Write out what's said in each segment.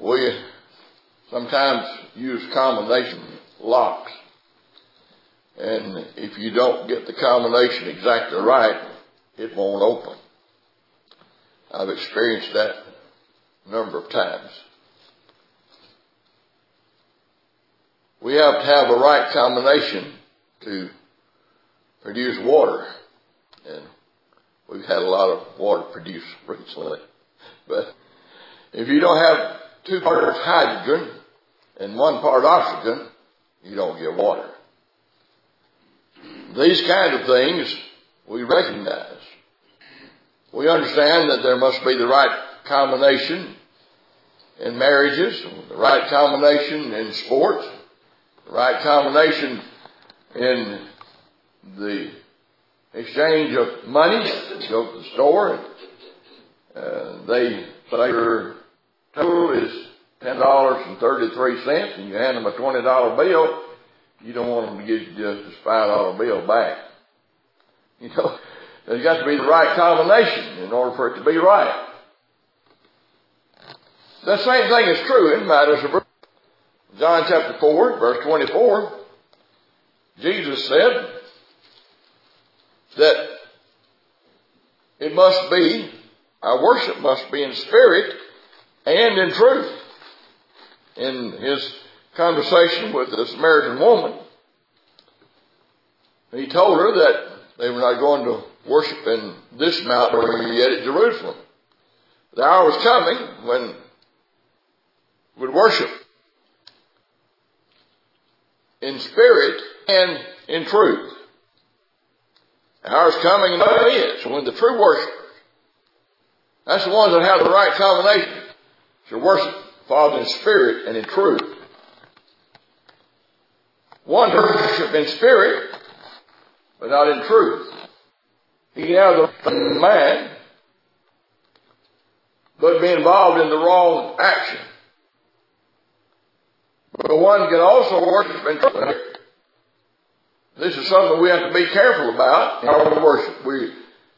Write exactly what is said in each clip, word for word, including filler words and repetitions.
we sometimes use combination locks. And if you don't get the combination exactly right, it won't open. I've experienced that a number of times. We have to have a right combination to produce water. And we've had a lot of water produced recently. But if you don't have two parts hydrogen and one part oxygen, you don't get water. These kind of things we recognize. We understand that there must be the right combination in marriages, the right combination in sports, the right combination in the exchange of money. You go to the store and uh, they say your total is ten dollars and thirty-three cents and you hand them a twenty dollar bill. You don't want them to give you just this five dollar bill back. You know, there's got to be the right combination in order for it to be right. The same thing is true in matters of John chapter four, verse twenty-four. Jesus said that it must be, our worship must be in spirit and in truth. In his conversation with the Samaritan woman, he told her that they were not going to worship in this mountain or yet at Jerusalem. The hour was coming when we would worship in spirit and in truth. The hour is coming, and it is, when the true worshipers, that's the ones that have the right combination, to worship Father in spirit and in truth. One worship in spirit, but not in truth. He can have the mind, but be involved in the wrong action. But one can also worship in truth. This is something we have to be careful about in our worship. We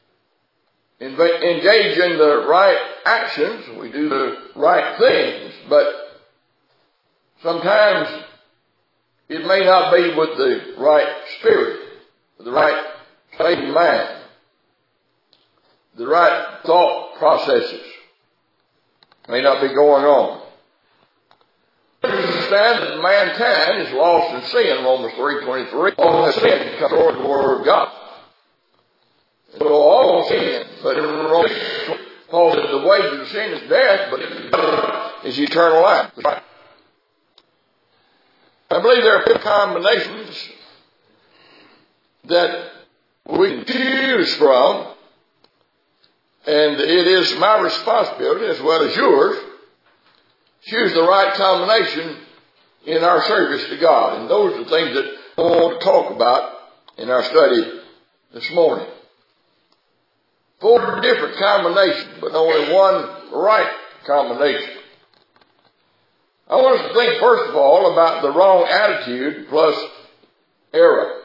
engage in the right actions, we do the right things, but sometimes it may not be with the right spirit, with the right state of mind, the right thought processes may not be going on. Understand that mankind is lost in sin, Romans three twenty-three. All has sin comes toward the Word of God. So all sin, but in Romans, Paul said the wages of sin is death, but is eternal life. I believe there are combinations that we can choose from, and it is my responsibility as well as yours to choose the right combination in our service to God. And those are the things that I want to talk about in our study this morning. Four different combinations, but only one right combination. I want us to think first of all about the wrong attitude plus error.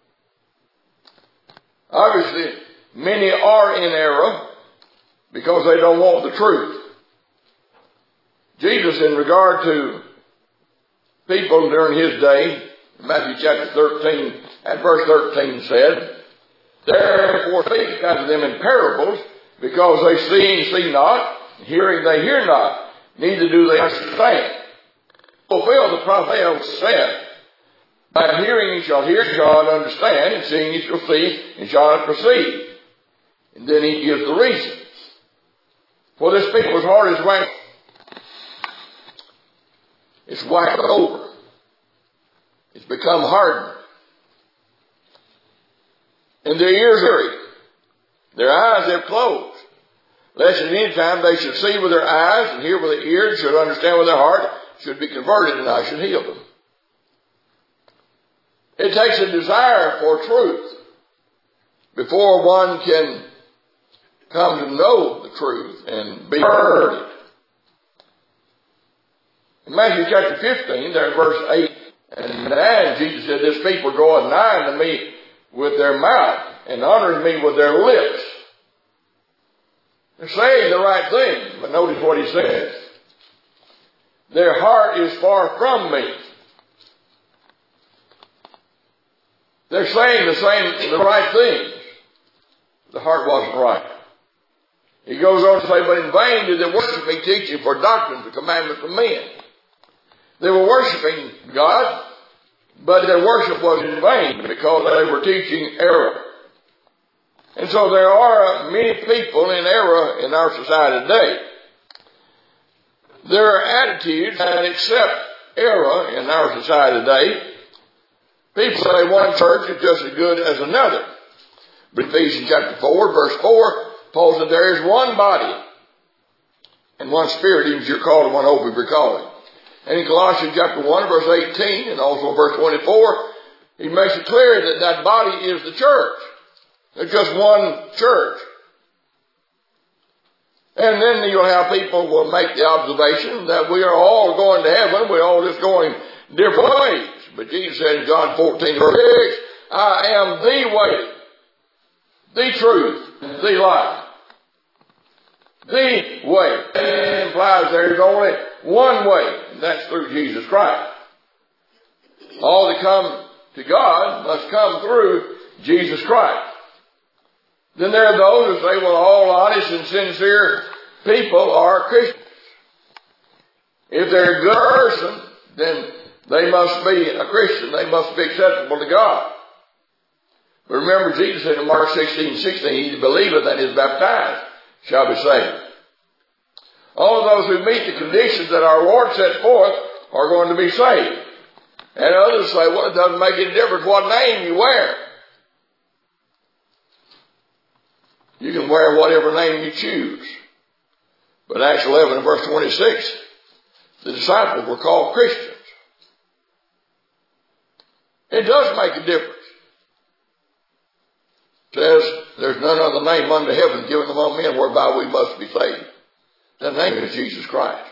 Obviously, many are in error because they don't want the truth. Jesus, in regard to people during his day, Matthew chapter thirteen and verse thirteen said, therefore speak unto them in parables, because they see and see not, hearing they hear not, neither do they understand. Fulfill the prophet said, by hearing you shall hear, you shall not understand, and seeing you shall see, and shall not perceive. And then he gives the reason. For this people's heart is waxed. It's waxed over. It's become hardened. And their ears are weary. Their eyes have closed. Lest at any time they should see with their eyes, and hear with their ears, should understand with their heart, should be converted, and I should heal them. It takes a desire for truth before one can come to know the truth and be heard. In Matthew chapter fifteen, there in verse eight and nine, Jesus said, this people draweth nigh unto me with their mouth and honors me with their lips. They're saying the right thing, but notice what he says. their heart is far from me. They're saying the same, the right things. The heart wasn't right. He goes on to say, but in vain did they worship me, teaching for doctrines the commandments of men. They were worshiping God, but their worship was in vain because they were teaching error. And so there are many people in error in our society today. There are attitudes that accept error in our society today. People say one church is just as good as another. But Ephesians chapter four, verse four, Paul said there is one body and one spirit, even as you're called and one hope of your calling. And in Colossians chapter one, verse eighteen, and also verse twenty-four, he makes it clear that that body is the church. There's just one church. And then you'll have people will make the observation that we are all going to heaven. We're all just going different ways. But Jesus said in John fourteen, verse six, I am the way, the truth, the life. The way. It implies there is only one way, and that's through Jesus Christ. All that come to God must come through Jesus Christ. Then there are those who say, well, all honest and sincere people are Christians. If they're a good person, then they must be a Christian. They must be acceptable to God. But remember, Jesus said in Mark sixteen, sixteen, he believeth and is baptized shall be saved. All those who meet the conditions that our Lord set forth are going to be saved. And others say, well, it doesn't make any difference what name you wear. You can wear whatever name you choose. But Acts eleven and verse twenty-six, the disciples were called Christians. It does make a difference. It says, there's none other name under heaven given among men whereby we must be saved. That name is Jesus Christ.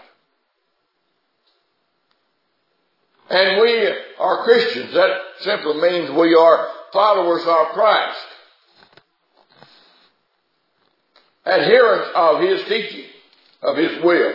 And we are Christians. That simply means we are followers of Christ. Adherents of His teaching, of His will.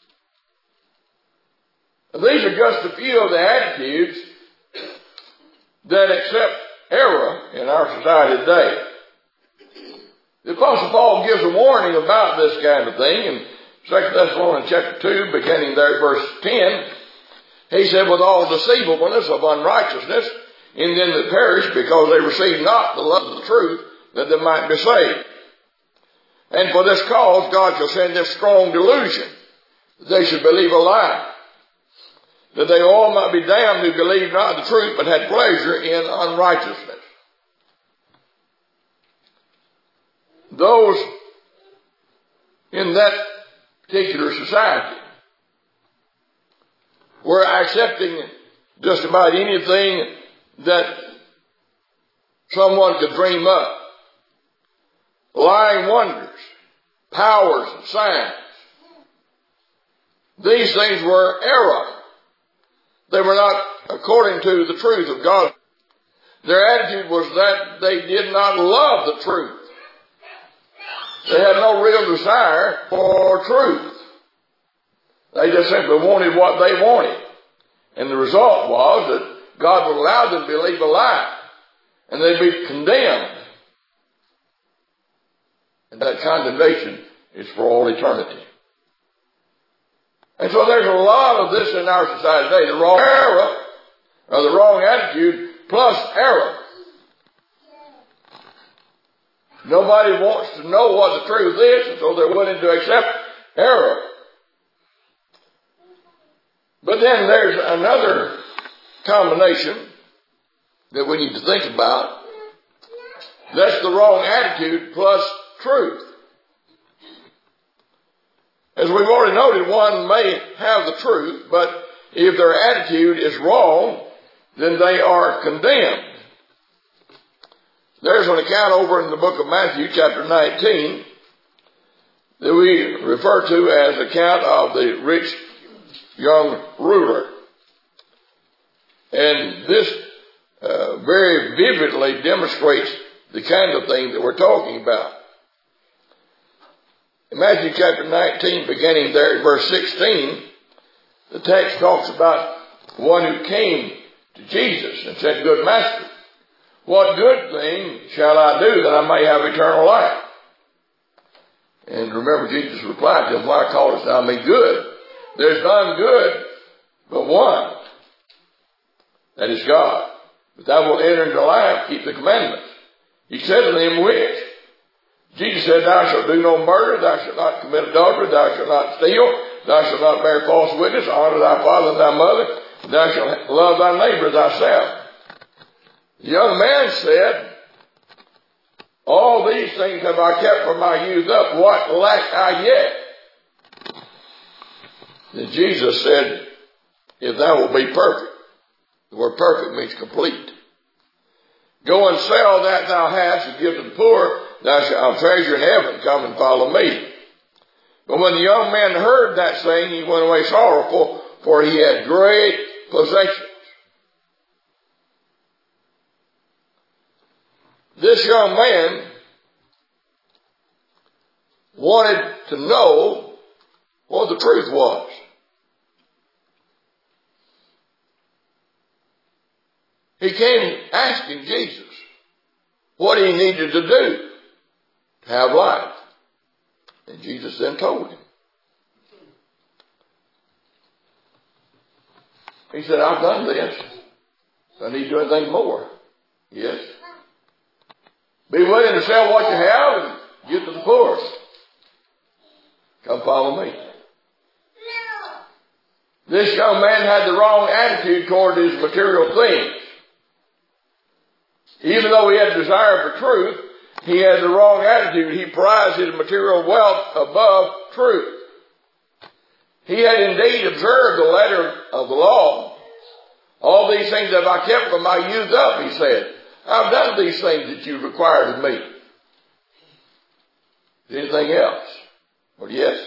These are just a few of the attitudes that accept error in our society today. The Apostle Paul gives a warning about this kind of thing in Second Thessalonians chapter two, beginning there at verse ten. He said, with all deceivableness of unrighteousness in them that perish, because they receive not the love of the truth, that they might be saved. And for this cause God shall send this strong delusion, that they should believe a lie, that they all might be damned who believed not the truth, but had pleasure in unrighteousness. Those in that particular society were accepting just about anything that someone could dream up. Lying wonders, powers, and signs. These things were error. They were not according to the truth of God. Their attitude was that they did not love the truth. They had no real desire for truth. They just simply wanted what they wanted. And the result was that God would allow them to believe a lie. And they'd be condemned. And that condemnation is for all eternity. And so there's a lot of this in our society today. The wrong error, or the wrong attitude, plus error. Nobody wants to know what the truth is, and so they're willing to accept error. But then there's another combination that we need to think about. That's the wrong attitude plus truth. As we've already noted, one may have the truth, but if their attitude is wrong, then they are condemned. There's an account over in the book of Matthew, chapter nineteen, that we refer to as the account of the rich young ruler. And this uh, very vividly demonstrates the kind of thing that we're talking about. In Matthew chapter nineteen, beginning there at verse sixteen, The text talks about one who came to Jesus and said, "Good master, what good thing shall I do that I may have eternal life?" And remember, Jesus replied to him, "Why callest thou me good? There's none good but one, that is God. But thou wilt enter into life, keep the commandments." He said to them, "Which?" Jesus said, "Thou shalt do no murder, thou shalt not commit adultery, thou shalt not steal, thou shalt not bear false witness, honor thy father and thy mother, and thou shalt love thy neighbor as thyself." The young man said, "All these things have I kept from my youth up. What lack I yet?" Then Jesus said, "If thou wilt be perfect," the word perfect means complete, "go and sell that thou hast and give to the poor, thou shalt have treasure in heaven. Come and follow me." But when the young man heard that saying, he went away sorrowful, for he had great possessions. This young man wanted to know what the truth was. He came asking Jesus what he needed to do to have life. And Jesus then told him. He said, "I've done this. I need to do anything more." Yes. "Be willing to sell what you have and give to the poor. Come follow me." This young man had the wrong attitude toward his material things. Even though he had a desire for truth, he had the wrong attitude. He prized his material wealth above truth. He had indeed observed the letter of the law. "All these things have I kept from my youth up," he said. "I've done these things that you required of me." Anything else? Well, yes.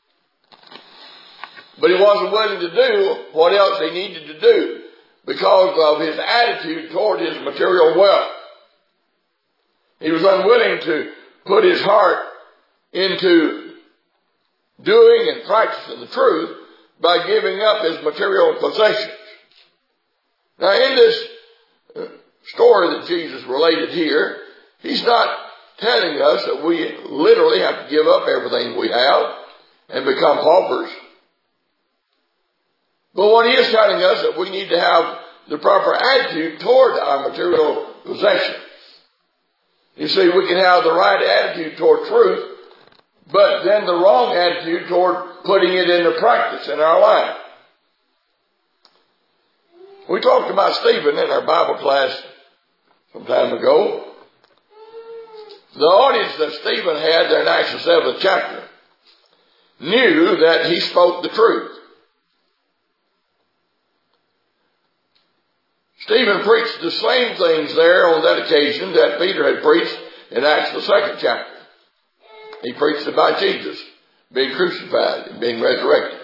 But he wasn't willing to do what else he needed to do because of his attitude toward his material wealth. He was unwilling to put his heart into doing and practicing the truth by giving up his material possessions. Now, in this story that Jesus related here, he's not telling us that we literally have to give up everything we have and become paupers. But what he is telling us that we need to have the proper attitude toward our material possessions. You see, we can have the right attitude toward truth, but then the wrong attitude toward putting it into practice in our life. We talked about Stephen in our Bible class some time ago. The audience that Stephen had there in Acts the seventh chapter knew that he spoke the truth. Stephen preached the same things there on that occasion that Peter had preached in Acts the second chapter. He preached about Jesus being crucified and being resurrected.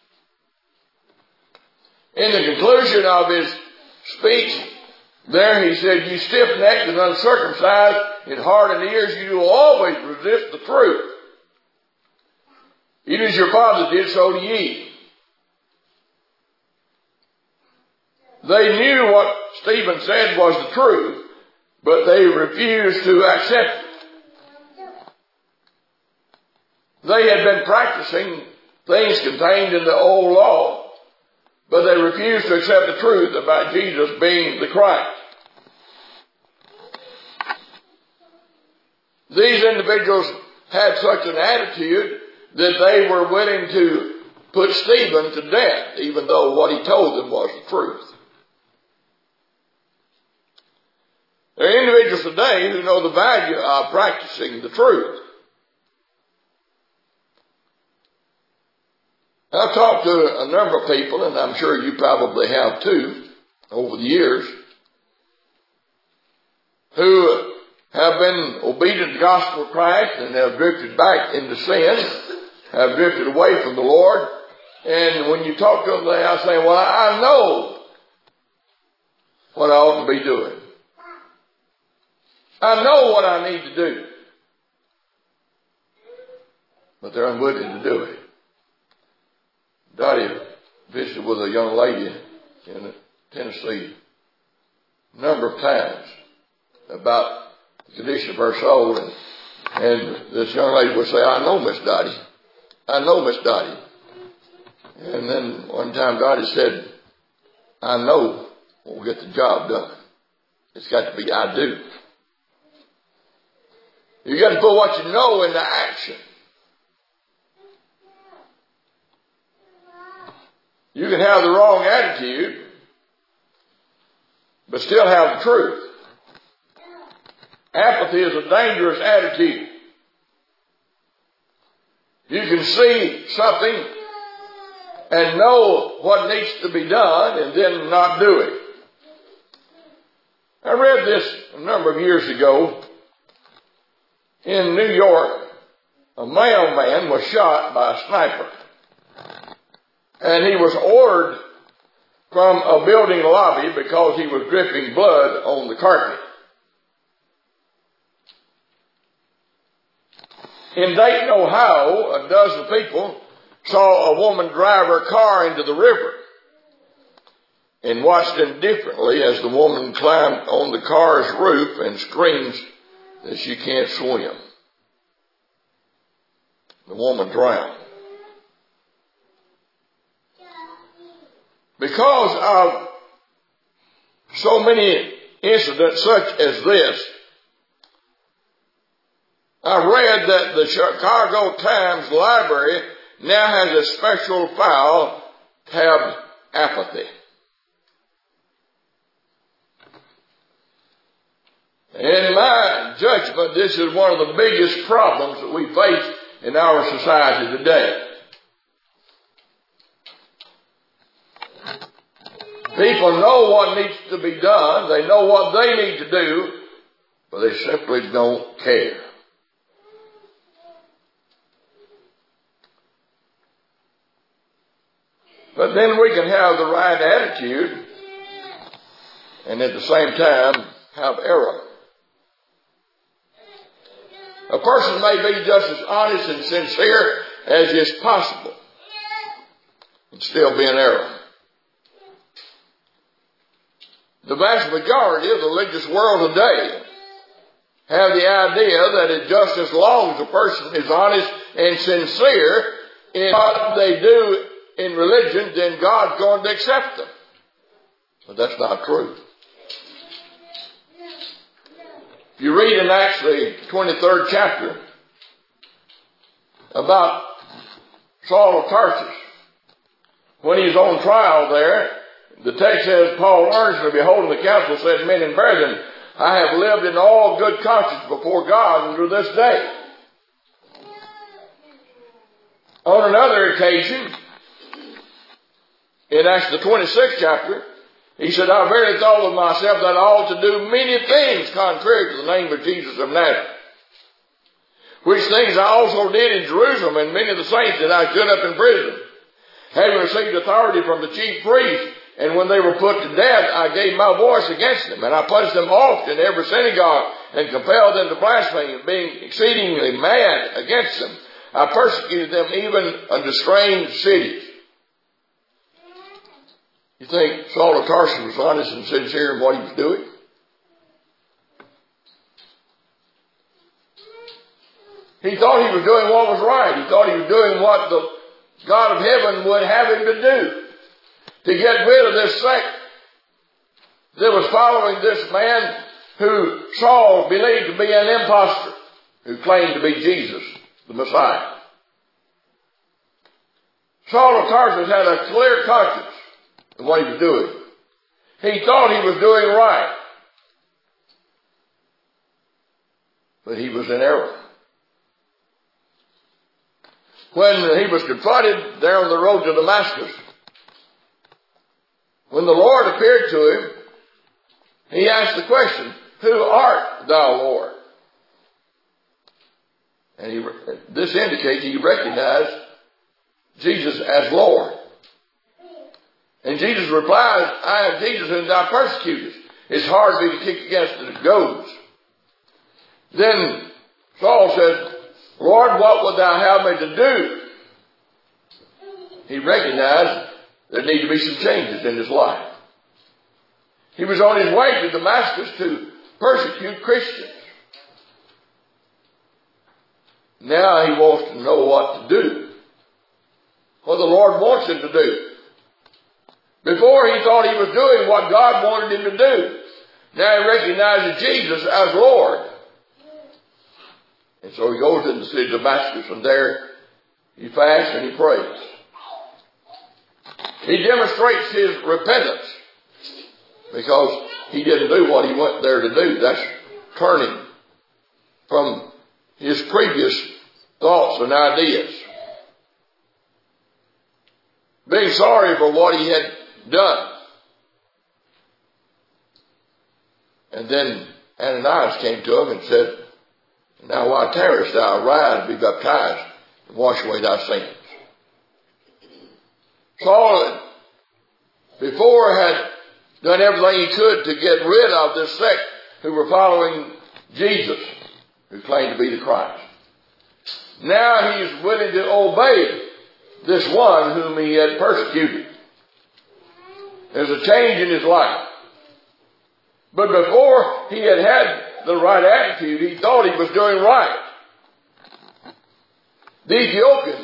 In the conclusion of his speech there, he said, "You stiff-necked and uncircumcised in heart and ears, you will always resist the truth. Even as your father did, so do ye." They knew what Stephen said was the truth, but they refused to accept it. They had been practicing things contained in the old law, but they refused to accept the truth about Jesus being the Christ. These individuals had such an attitude that they were willing to put Stephen to death, even though what he told them was the truth. There are individuals today who know the value of practicing the truth. I've talked to a number of people, and I'm sure you probably have too, over the years, who have been obedient to the gospel of Christ and have drifted back into sin, have drifted away from the Lord. And when you talk to them, they are saying, "Well, I know what I ought to be doing. I know what I need to do." But they're unwilling to do it. Dottie, visited with a young lady in Tennessee a number of times about the condition of her soul. And, and this young lady would say, I know Miss Dottie. I know Miss Dottie. And then one time Dottie said, I know we'll get the job done. It's got to be I do. You got to put what you know into action. You can have the wrong attitude, but still have the truth. Apathy is a dangerous attitude. You can see something and know what needs to be done and then not do it. I read this a number of years ago. In New York, a mailman was shot by a sniper. And he was ordered from a building lobby because he was dripping blood on the carpet. In Dayton, Ohio, a dozen people saw a woman drive her car into the river and watched indifferently as the woman climbed on the car's roof and screams that she can't swim. The woman drowned. Because of so many incidents such as this, I read that the Chicago Times Library now has a special file tabbed apathy. In my judgment, this is one of the biggest problems that we face in our society today. People know what needs to be done. They know what they need to do, but they simply don't care. But then we can have the right attitude and at the same time have error. A person may be just as honest and sincere as is possible and still be in error. The vast majority of the religious world today have the idea that it's just as long as a person is honest and sincere in what they do in religion, then God's going to accept them. But that's not true. You read in Acts the twenty-third chapter about Saul of Tarsus. When he's on trial there, the text says, Paul earnestly beholding the council said, Men and brethren, I have lived in all good conscience before God unto this day. On another occasion, in Acts the twenty-sixth chapter, he said, I verily thought of myself that I ought to do many things contrary to the name of Jesus of Nazareth. Which things I also did in Jerusalem, and many of the saints that I stood up in prison, having received authority from the chief priests, and when they were put to death, I gave my voice against them, and I punished them oft in every synagogue, and compelled them to blaspheme, being exceedingly mad against them. I persecuted them even unto strange cities. You think Saul of Tarsus was honest and sincere in what he was doing? He thought he was doing what was right. He thought he was doing what the God of heaven would have him to do. To get rid of this sect that was following this man who Saul believed to be an impostor, who claimed to be Jesus, the Messiah. Saul of Tarsus had a clear conscience of what he was doing. He thought he was doing right, but he was in error. When he was confronted there on the road to Damascus, when the Lord appeared to him, he asked the question, Who art thou, Lord? And he, this indicates he recognized Jesus as Lord. And Jesus replied, I am Jesus whom thou persecutest. It's hard for me to kick against the goads. Then Saul said, Lord, what would thou have me to do? He recognized there need to be some changes in his life. He was on his way to Damascus to persecute Christians. Now he wants to know what to do, what the Lord wants him to do. Before he thought he was doing what God wanted him to do. Now he recognizes Jesus as Lord. And so he goes into the city of Damascus, and there he fasts and he prays. He demonstrates his repentance because he didn't do what he went there to do. That's turning from his previous thoughts and ideas. Being sorry for what he had done. And then Ananias came to him and said, now why tarriest thou? Arise, be baptized, and wash away thy sins. Saul, before, had done everything he could to get rid of this sect who were following Jesus, who claimed to be the Christ. Now he's willing to obey this one whom he had persecuted. There's a change in his life. But before he had had the right attitude, he thought he was doing right. The Ethiopian,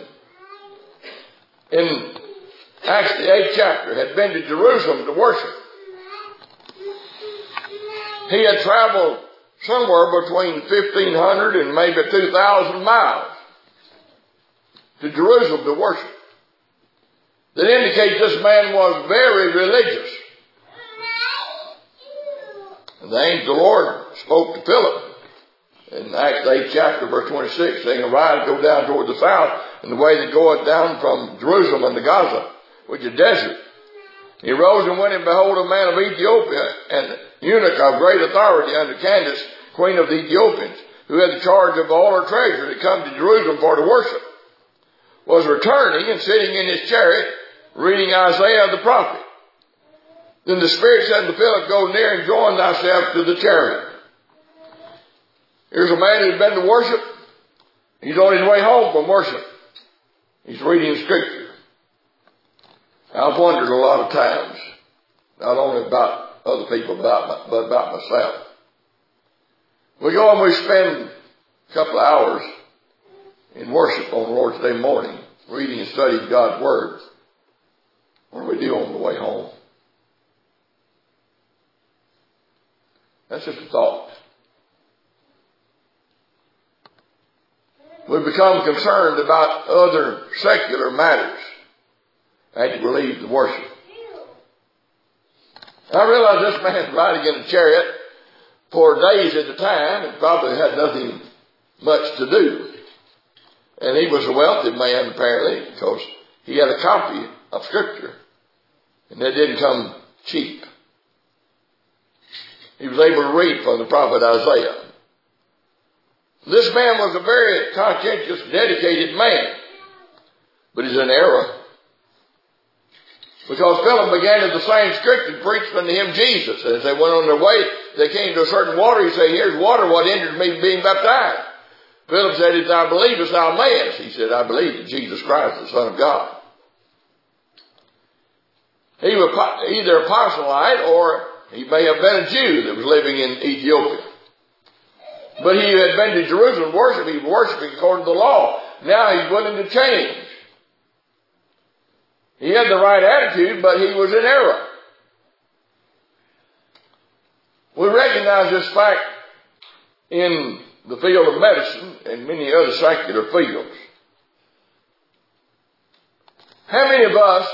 in Acts the eighth chapter, had been to Jerusalem to worship. He had traveled somewhere between fifteen hundred and maybe two thousand miles to Jerusalem to worship. That indicates this man was very religious. And the angel of the Lord spoke to Philip in Acts eighth chapter, verse twenty-six, saying, arise, go down toward the south, and the way that goeth down from Jerusalem unto Gaza, which is desert. He rose and went, and behold, a man of Ethiopia, and eunuch of great authority under Candace, queen of the Ethiopians, who had the charge of all her treasure, to come to Jerusalem for to worship, was returning and sitting in his chariot, reading Isaiah the prophet. Then the Spirit said to Philip, go near and join thyself to the chariot. Here's a man who's been to worship. He's on his way home from worship. He's reading Scripture. I've wondered a lot of times, not only about other people, about but about myself. We go and we spend a couple of hours in worship on Lord's Day morning, reading and studying God's Word. What do we do on the way home? That's just a thought. We become concerned about other secular matters after we leave the worship. I realize this man's riding in a chariot for days at a time and probably had nothing much to do. And he was a wealthy man apparently because he had a copy of Scripture. And that didn't come cheap. He was able to read from the prophet Isaiah. This man was a very conscientious, dedicated man. But he's in error. Because Philip began at the same Scripture, preached unto him Jesus. And as they went on their way, they came to a certain water. He said, here's water, what hinders me being baptized? Philip said, if thou believest, thou mayest. He said, I believe that Jesus Christ, the Son of God. He was either a proselyte or he may have been a Jew that was living in Ethiopia. But he had been to Jerusalem to worship. He was worshiping according to the law. Now he's willing to change. He had the right attitude, but he was in error. We recognize this fact in the field of medicine and many other secular fields. How many of us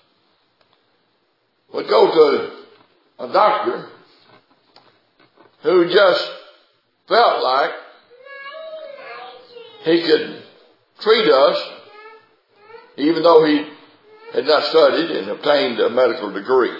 would go to a doctor who just felt like he could treat us even though he had not studied and obtained a medical degree?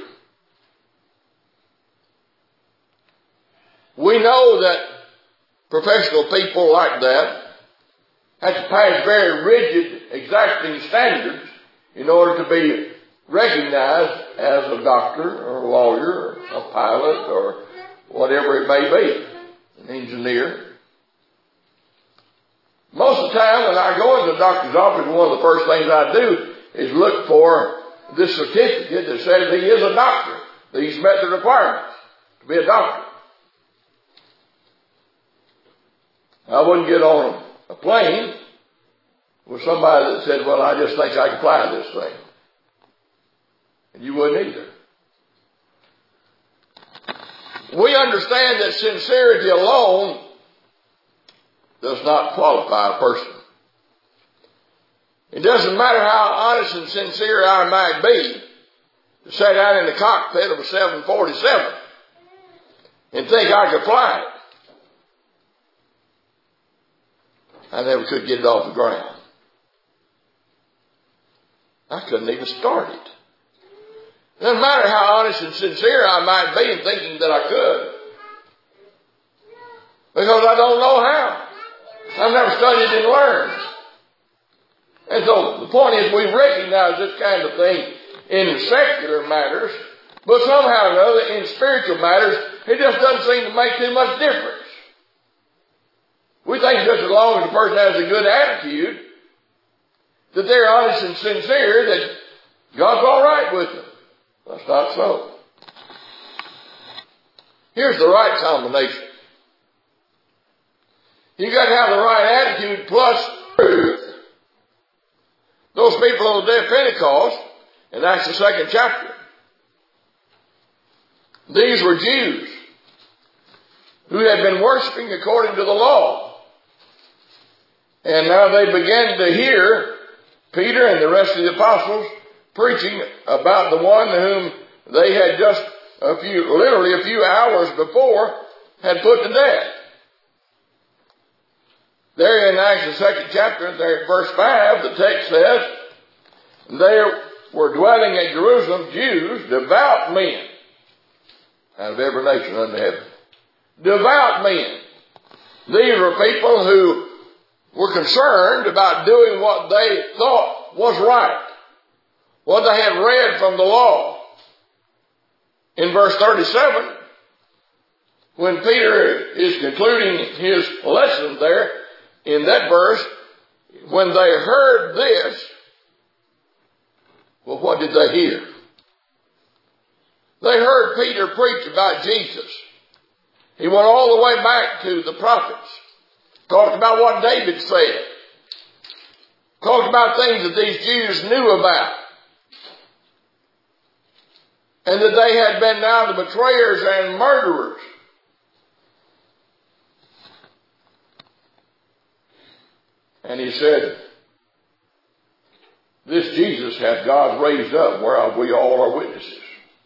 We know that professional people like that have to pass very rigid, exacting standards in order to be recognized as a doctor or a lawyer or a pilot or whatever it may be, an engineer. Most of the time when I go into the doctor's office, one of the first things I do is look for this certificate that says he is a doctor. That he's met the requirements to be a doctor. I wouldn't get on a plane with somebody that said, well, I just think I can fly this thing. And you wouldn't either. We understand that sincerity alone does not qualify a person. It doesn't matter how honest and sincere I might be to sit down in the cockpit of a seven forty-seven and think I could fly it. I never could get it off the ground. I couldn't even start it. It doesn't matter how honest and sincere I might be in thinking that I could. Because I don't know how. I've never studied and learned. And so the point is we recognize this kind of thing in secular matters, but somehow or another in spiritual matters, it just doesn't seem to make too much difference. We think just as long as the person has a good attitude, that they're honest and sincere, that God's all right with them. That's not so. Here's the right combination. You got to have the right attitude plus truth. Those people on the day of Pentecost, in Acts the second chapter, these were Jews who had been worshiping according to the law. And now they began to hear Peter and the rest of the apostles preaching about the one whom they had just a few, literally a few hours before, had put to death. There in Acts the second chapter, there at verse five, the text says, there were dwelling at Jerusalem Jews, devout men, out of every nation under heaven. Devout men. These were people who were concerned about doing what they thought was right, what they had read from the law. In verse thirty-seven, when Peter is concluding his lesson there, in that verse, when they heard this, well, what did they hear? They heard Peter preach about Jesus. He went all the way back to the prophets. Talked about what David said. Talked about things that these Jews knew about. And that they had been now the betrayers and murderers. And he said, this Jesus hath God raised up, whereof we all are witnesses.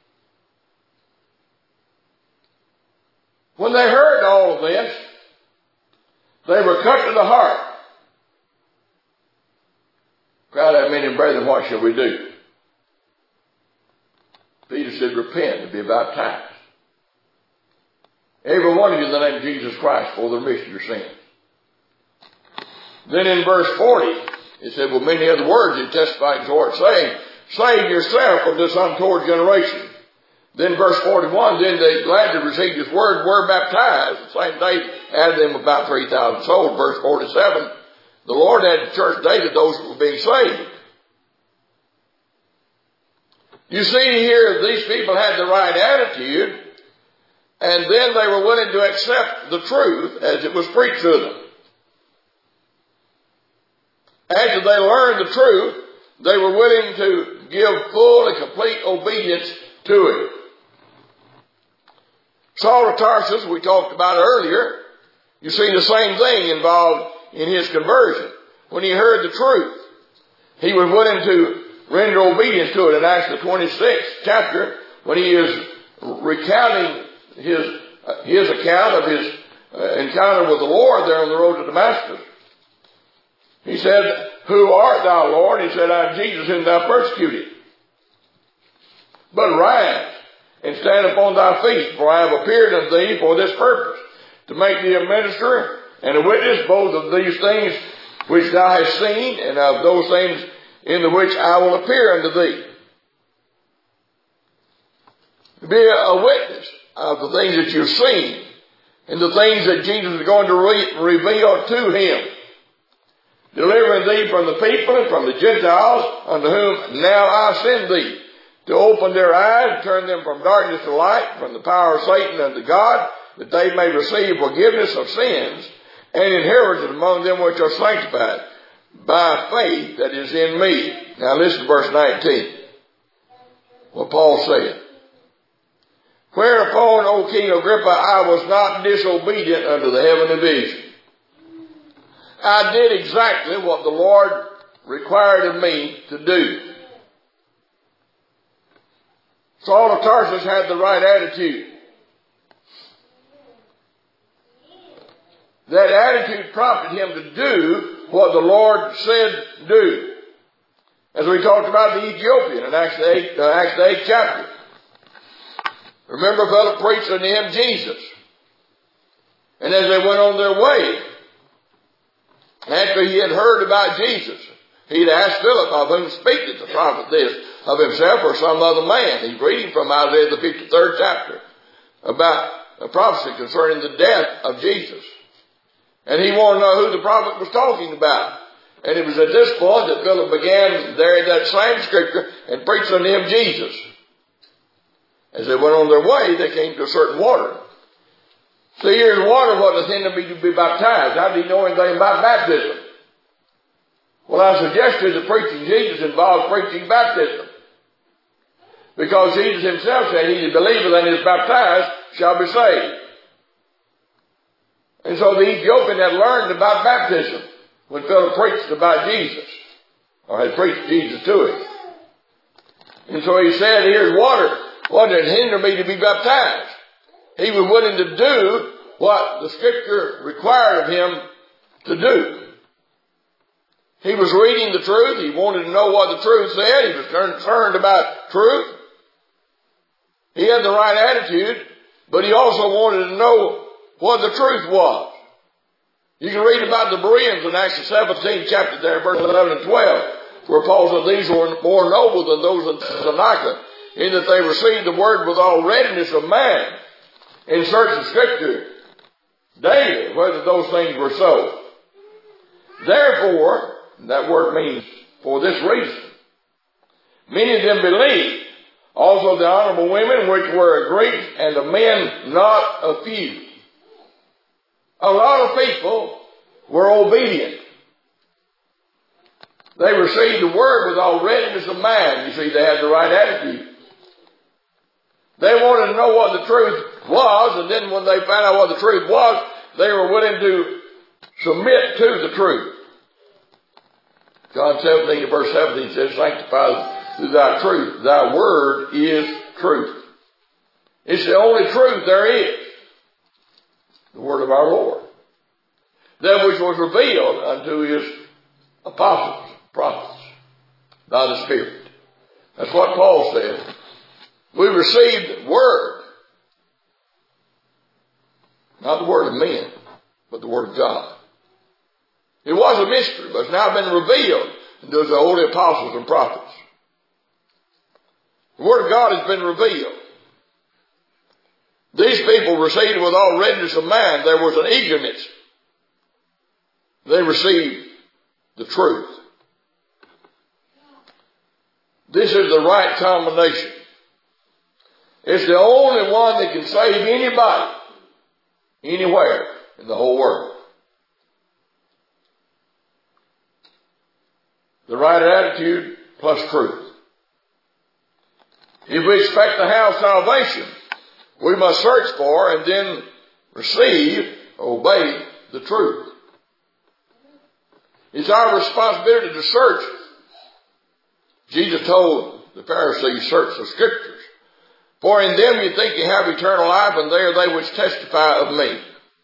When they heard all of this, they were cut to the heart. Cried out, men and brethren, what shall we do? Peter said, repent and be baptized, every one of you in the name of Jesus Christ, for the remission of your sins. Then in verse forty, it said, well, many other words he testified to it, saying, save yourself from this untoward generation. Then verse forty-one, then they gladly received his word, were baptized. The same day added them about three thousand souls. Verse forty-seven, the Lord added to church daily those who were being saved. You see here, these people had the right attitude, and then they were willing to accept the truth as it was preached to them. After they learned the truth, they were willing to give full and complete obedience to it. Saul of Tarsus, we talked about earlier, you see the same thing involved in his conversion. When he heard the truth, he was willing to render obedience to it. In Acts the twenty-sixth chapter, when he is recounting his, uh, his account of his uh, encounter with the Lord there on the road to Damascus, he said, who art thou, Lord? He said, I am Jesus whom thou persecuted. But rise and stand upon thy feet, for I have appeared unto thee for this purpose, to make thee a minister and a witness both of these things which thou hast seen, and of those things in the which I will appear unto thee. To be a witness of the things that you've seen, and the things that Jesus is going to re- reveal to him. delivering thee from the people and from the Gentiles, unto whom now I send thee, to open their eyes, and turn them from darkness to light, from the power of Satan unto God, that they may receive forgiveness of sins, and inheritance among them which are sanctified, by faith that is in me. Now listen to verse nineteen. What Paul said. Whereupon, O King Agrippa, I was not disobedient unto the heavenly vision. I did exactly what the Lord required of me to do. Saul of Tarsus had the right attitude. That attitude prompted him to do what the Lord said do. As we talked about the Ethiopian in Acts the eighth, uh, Acts the eighth chapter. Remember, Philip preached unto him Jesus. And as they went on their way, after he had heard about Jesus, he'd asked Philip, of whom speaketh the prophet this, of himself or some other man. He's reading from Isaiah the fifty-third chapter about a prophecy concerning the death of Jesus. And he wanted to know who the prophet was talking about. And it was at this point that Philip began there in that same scripture and preached unto him Jesus. As they went on their way, they came to a certain water. See, here's water what does hinder me to be baptized. How do you know anything about baptism? Well, I suggested that preaching Jesus involves preaching baptism. Because Jesus himself said, he that believeth and is baptized shall be saved. And so the Ethiopian had learned about baptism when Philip preached about Jesus, or had preached Jesus to him. And so he said, here's water. What did hinder me to be baptized? He was willing to do what the Scripture required of him to do. He was reading the truth. He wanted to know what the truth said. He was concerned about truth. He had the right attitude, but he also wanted to know what the truth was. You can read about the Bereans in Acts the seventeenth chapter there, verse eleven and twelve, where Paul said these were more noble than those of Thessalonica, in that they received the word with all readiness of mind, in search of Scripture daily, whether those things were so. Therefore, that word means for this reason, many of them believed, also the honorable women which were of Greeks, and the men not a few. A lot of people were obedient. They received the word with all readiness of mind. You see, they had the right attitude. They wanted to know what the truth was, and then when they found out what the truth was, they were willing to submit to the truth. John seventeen, verse seventeen says, sanctify through thy truth. Thy word is truth. It's the only truth there is. The word of our Lord. That which was revealed unto his apostles, prophets, by the Spirit. That's what Paul said. We received word. Not the word of men, but the word of God. It was a mystery, but it's now been revealed to the holy apostles and prophets. The word of God has been revealed. These people received it with all readiness of mind. There was an eagerness. They received the truth. This is the right combination. It's the only one that can save anybody, anywhere in the whole world. The right attitude plus truth. If we expect to have salvation, we must search for and then receive, obey the truth. It's our responsibility to search. Jesus told the Pharisees, search the Scriptures, for in them you think you have eternal life, and they are they which testify of me.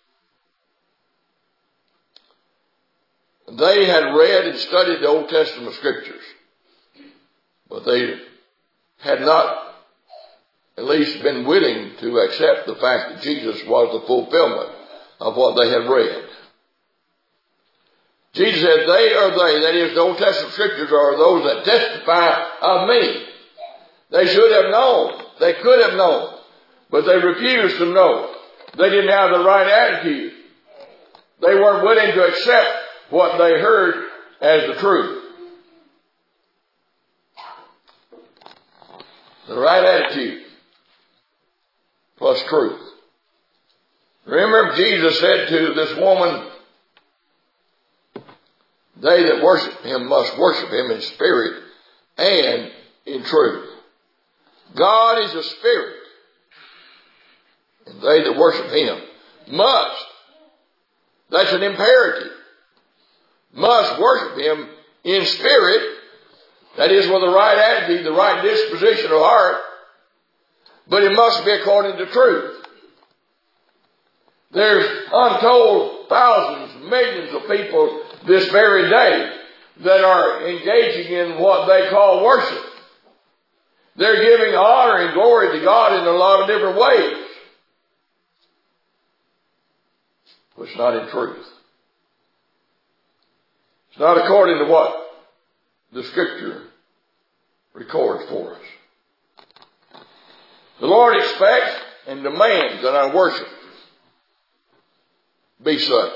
They had read and studied the Old Testament Scriptures, but they had not at least been willing to accept the fact that Jesus was the fulfillment of what they had read. Jesus said, they are they, that is, the Old Testament Scriptures are those that testify of me. They should have known. They could have known. But they refused to know. They didn't have the right attitude. They weren't willing to accept what they heard as the truth. The right attitude plus truth. Remember, Jesus said to this woman, they that worship him must worship him in spirit and in truth. God is a spirit, and they that worship him must, that's an imperative, must worship him in spirit, that is with the right attitude, the right disposition of heart, but it must be according to truth. There's untold thousands, millions of people this very day that are engaging in what they call worship. They're giving honor and glory to God in a lot of different ways, but it's not in truth. It's not according to what the Scripture records for us. The Lord expects and demands that our worship be such,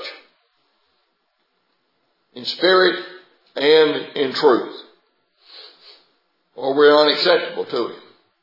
in spirit and in truth, or we're unacceptable to him.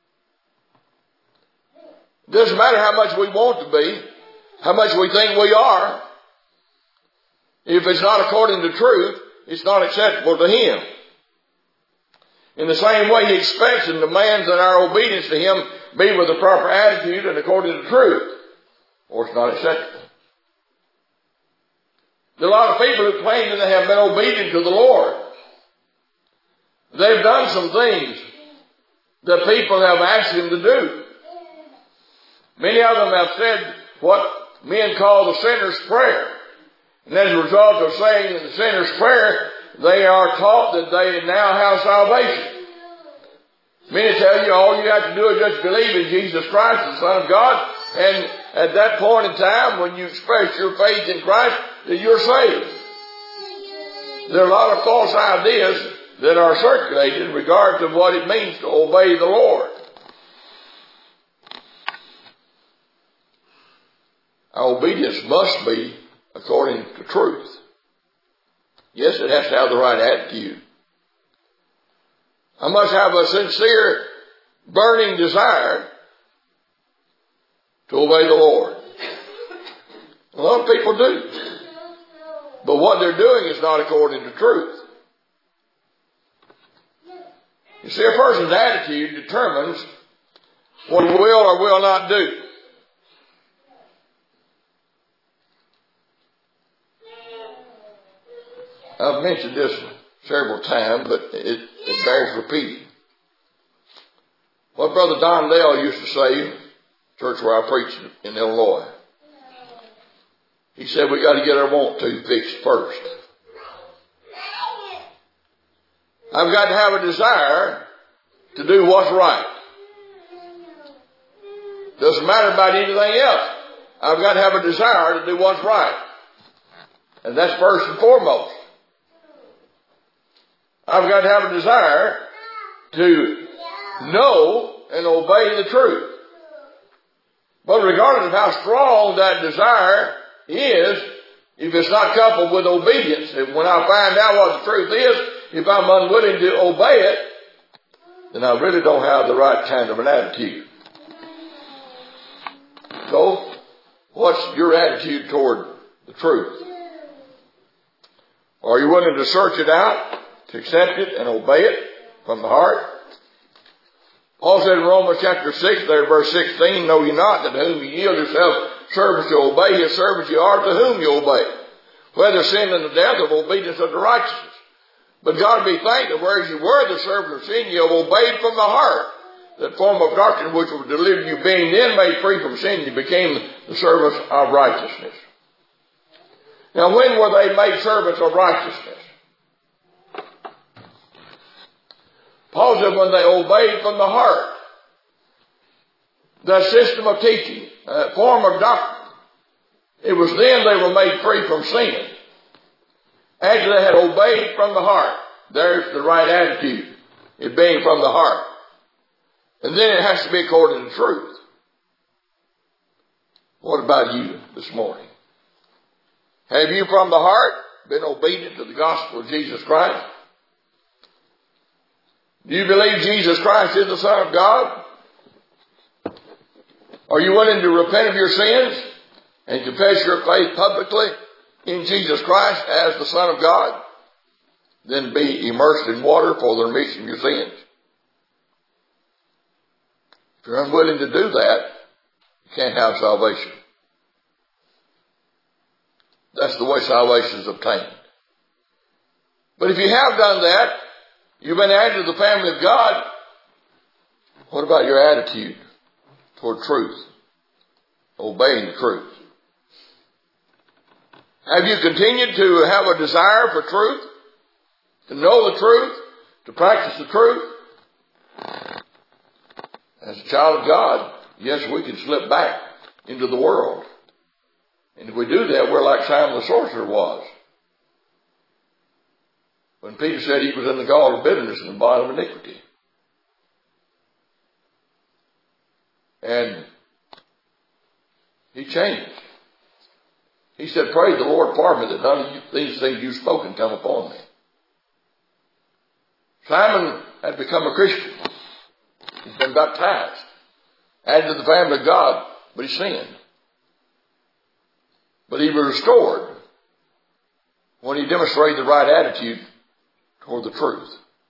It doesn't matter how much we want to be, how much we think we are. If it's not according to truth, it's not acceptable to him. In the same way, he expects and demands that our obedience to him be with the proper attitude and according to truth, or it's not acceptable. There are a lot of people who claim that they have been obedient to the Lord. They've done some things that people have asked them to do. Many of them have said what men call the sinner's prayer. And as a result of saying the sinner's prayer, they are taught that they now have salvation. Many tell you all you have to do is just believe in Jesus Christ, the Son of God, and at that point in time, when you express your faith in Christ, that you're saved. There are a lot of false ideas that are circulated in regard to what it means to obey the Lord. Our obedience must be according to truth. Yes, it has to have the right attitude. I must have a sincere, burning desire to obey the Lord. A lot of people do. But what they're doing is not according to truth. You see, a person's attitude determines what he will or will not do. I've mentioned this several times, but it, it bears repeating. What Brother Don Dale used to say, church where I preached in Illinois, he said we got to get our want to fixed first. I've got to have a desire to do what's right. Doesn't matter about anything else. I've got to have a desire to do what's right. And that's first and foremost. I've got to have a desire to know and obey the truth. But regardless of how strong that desire is, if it's not coupled with obedience, if when I find out what the truth is, if I'm unwilling to obey it, then I really don't have the right kind of an attitude. So, what's your attitude toward the truth? Are you willing to search it out, to accept it and obey it from the heart? Paul said in Romans chapter six, there verse sixteen, know ye not that whom ye yield yourselves servants to obey, his servants ye are to whom you obey, whether sin and the death of obedience unto righteousness. But God be thanked that whereas you were the servants of sin, ye have obeyed from the heart that form of doctrine which was delivered you, being then made free from sin, you became the servants of righteousness. Now when were they made servants of righteousness? Paul said when they obeyed from the heart that system of teaching, that form of doctrine. It was then they were made free from sin. After they had obeyed from the heart. There's the right attitude. It being from the heart. And then it has to be according to truth. What about you this morning? Have you from the heart been obedient to the gospel of Jesus Christ? Do you believe Jesus Christ is the Son of God? Are you willing to repent of your sins and confess your faith publicly in Jesus Christ as the Son of God? Then be immersed in water for the remission of your sins. If you're unwilling to do that, you can't have salvation. That's the way salvation is obtained. But if you have done that, you've been added to the family of God, what about your attitude toward truth? Obeying the truth. Have you continued to have a desire for truth? To know the truth? To practice the truth? As a child of God, yes, we can slip back into the world. And if we do that, we're like Simon the sorcerer was. When Peter said he was in the gall of bitterness and the bond of iniquity. And he changed. He said, pray the Lord for me that none of these things you've spoken come upon me. Simon had become a Christian. He's been baptized. Added to the family of God, but he sinned. But he was restored when he demonstrated the right attitude toward the truth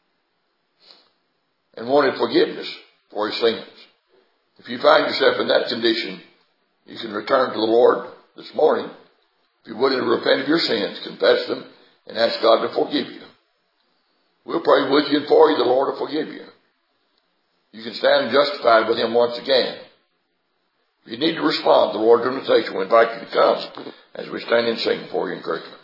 and wanted forgiveness for his sins. If you find yourself in that condition, you can return to the Lord this morning. If you're willing to repent of your sins, confess them, and ask God to forgive you. We'll pray with you and for you. The Lord will forgive you. You can stand justified with Him once again. If you need to respond to the Lord's invitation, we invite you to come as we stand and sing for your encouragement.